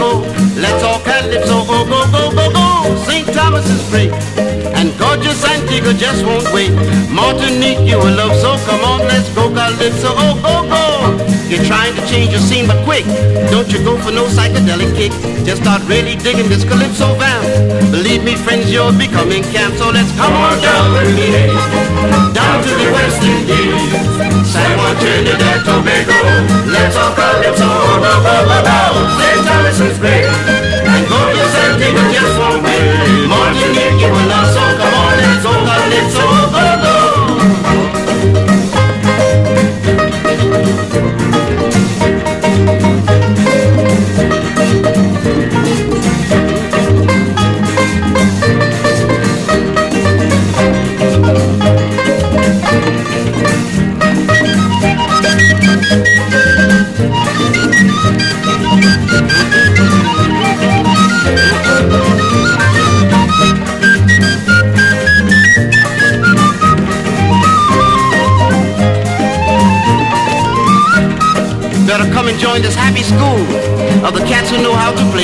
Tobago. Let's all calypso, oh go, go, go, go. St. Thomas is free, and gorgeous Antigua just won't wait. Martinique, you will love, so come on, let's go calypso, oh go, go. You're trying to change your scene, but quick, don't you go for no psychedelic kick. Just start really digging this calypso vamp. Believe me, friends, you'll be coming camp. So let's come on down with me, down to the West Indies, San Juan, Trinidad, Tobago. Let's all calypso, oh go, go, go, go. St. Thomas is great, and gorgeous Antigua just won't wait. Martinique, you will love, so come on, let's go calypso, oh go, go. Better come and join this happy school of the cats who know how to play